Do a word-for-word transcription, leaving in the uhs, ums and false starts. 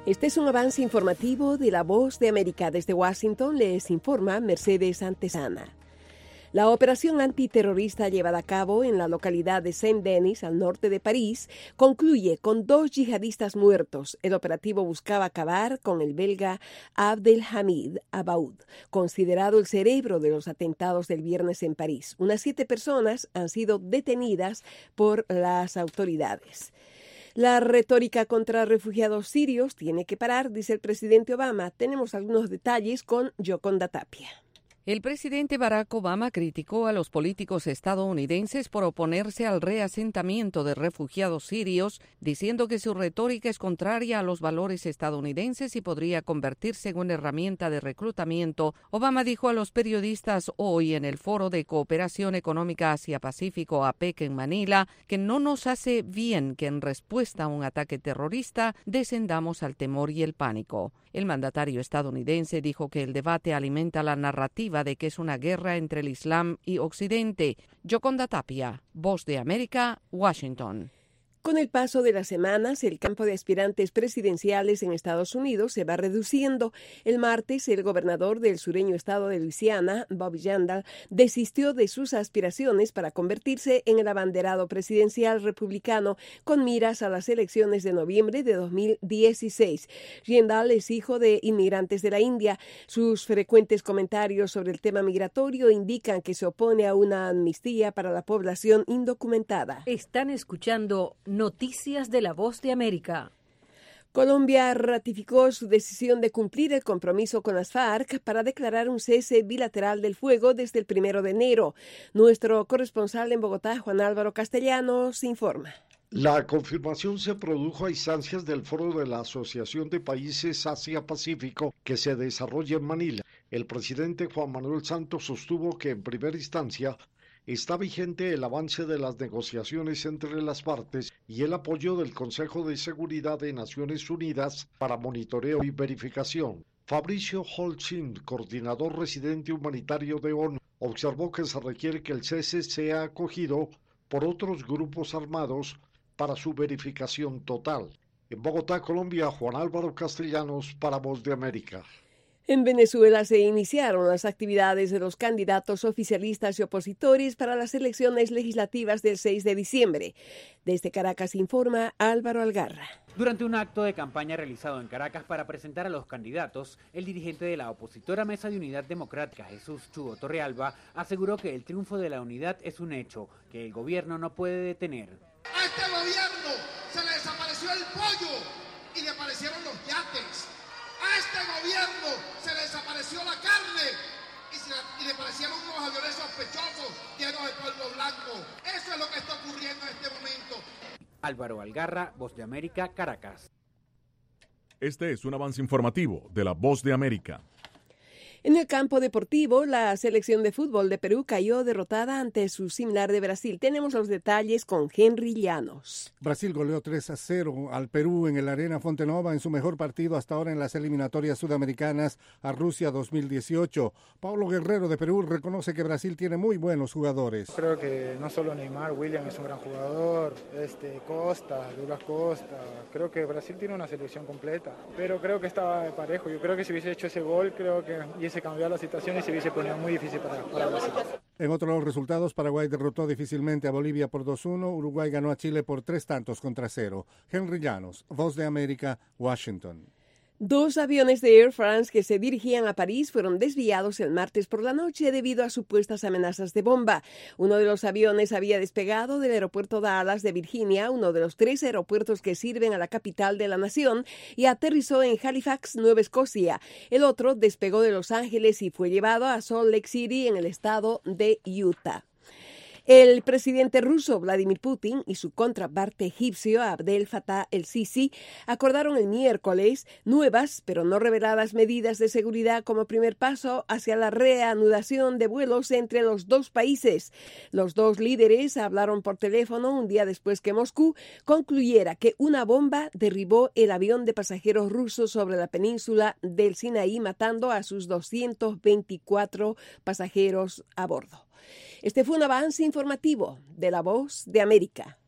Este es un avance informativo de La Voz de América. Desde Washington les informa Mercedes Antesana. La operación antiterrorista llevada a cabo en la localidad de Saint-Denis, al norte de París, concluye con dos yihadistas muertos. El operativo buscaba acabar con el belga Abdelhamid Abaoud, considerado el cerebro de los atentados del viernes en París. Unas siete personas han sido detenidas por las autoridades. La retórica contra refugiados sirios tiene que parar, dice el presidente Obama. Tenemos algunos detalles con Yoconda Tapia. El presidente Barack Obama criticó a los políticos estadounidenses por oponerse al reasentamiento de refugiados sirios, diciendo que su retórica es contraria a los valores estadounidenses y podría convertirse en una herramienta de reclutamiento. Obama dijo a los periodistas hoy en el Foro de Cooperación Económica Asia-Pacífico A PEC en Manila que no nos hace bien que en respuesta a un ataque terrorista descendamos al temor y el pánico. El mandatario estadounidense dijo que el debate alimenta la narrativa de que es una guerra entre el Islam y Occidente. Yoconda Tapia, Voz de América, Washington. Con el paso de las semanas, el campo de aspirantes presidenciales en Estados Unidos se va reduciendo. El martes, el gobernador del sureño estado de Luisiana, Bobby Jindal, desistió de sus aspiraciones para convertirse en el abanderado presidencial republicano con miras a las elecciones de noviembre de dos mil dieciséis. Jindal es hijo de inmigrantes de la India. Sus frecuentes comentarios sobre el tema migratorio indican que se opone a una amnistía para la población indocumentada. Están escuchando Noticias de La Voz de América. Colombia ratificó su decisión de cumplir el compromiso con las FARC para declarar un cese bilateral del fuego desde el primero de enero. Nuestro corresponsal en Bogotá, Juan Álvaro Castellanos, informa. La confirmación se produjo a instancias del Foro de la Asociación de Países Asia-Pacífico que se desarrolla en Manila. El presidente Juan Manuel Santos sostuvo que en primera instancia está vigente el avance de las negociaciones entre las partes y el apoyo del Consejo de Seguridad de Naciones Unidas para monitoreo y verificación. Fabricio Holcim, coordinador residente humanitario de ONU, observó que se requiere que el cese sea acogido por otros grupos armados para su verificación total. En Bogotá, Colombia, Juan Álvaro Castellanos para Voz de América. En Venezuela se iniciaron las actividades de los candidatos oficialistas y opositores para las elecciones legislativas del seis de diciembre. Desde Caracas informa Álvaro Algarra. Durante un acto de campaña realizado en Caracas para presentar a los candidatos, el dirigente de la opositora Mesa de Unidad Democrática, Jesús Chugo Torrealba, aseguró que el triunfo de la unidad es un hecho que el gobierno no puede detener. A este gobierno se le desapareció el pollo y le aparecieron los yates. A este gobierno se le desapareció la carne y, se, y le parecieron unos aviones sospechosos llenos de polvo blanco. Eso es lo que está ocurriendo en este momento. Álvaro Algarra, Voz de América, Caracas. Este es un avance informativo de la Voz de América. En el campo deportivo, la selección de fútbol de Perú cayó derrotada ante su similar de Brasil. Tenemos los detalles con Henry Llanos. Brasil goleó tres a cero al Perú en el Arena Fontenova en su mejor partido hasta ahora en las eliminatorias sudamericanas a Rusia dos mil dieciocho. Paulo Guerrero de Perú reconoce que Brasil tiene muy buenos jugadores. Creo que no solo Neymar, William es un gran jugador, este, Costa, Douglas Costa. Creo que Brasil tiene una selección completa, pero creo que estaba parejo. Yo creo que si hubiese hecho ese gol, creo que se cambió la situación y se hubiese ponido muy difícil para, para Brasil. En otros resultados, Paraguay derrotó difícilmente a Bolivia por dos uno, Uruguay ganó a Chile por tres tantos contra cero. Henry Llanos, Voz de América, Washington. Dos aviones de Air France que se dirigían a París fueron desviados el martes por la noche debido a supuestas amenazas de bomba. Uno de los aviones había despegado del aeropuerto Dallas de Virginia, uno de los tres aeropuertos que sirven a la capital de la nación, y aterrizó en Halifax, Nueva Escocia. El otro despegó de Los Ángeles y fue llevado a Salt Lake City en el estado de Utah. El presidente ruso Vladimir Putin y su contraparte egipcio Abdel Fattah el-Sisi acordaron el miércoles nuevas pero no reveladas medidas de seguridad como primer paso hacia la reanudación de vuelos entre los dos países. Los dos líderes hablaron por teléfono un día después que Moscú concluyera que una bomba derribó el avión de pasajeros ruso sobre la península del Sinaí, matando a sus doscientos veinticuatro pasajeros a bordo. Este fue un avance informativo de La Voz de América.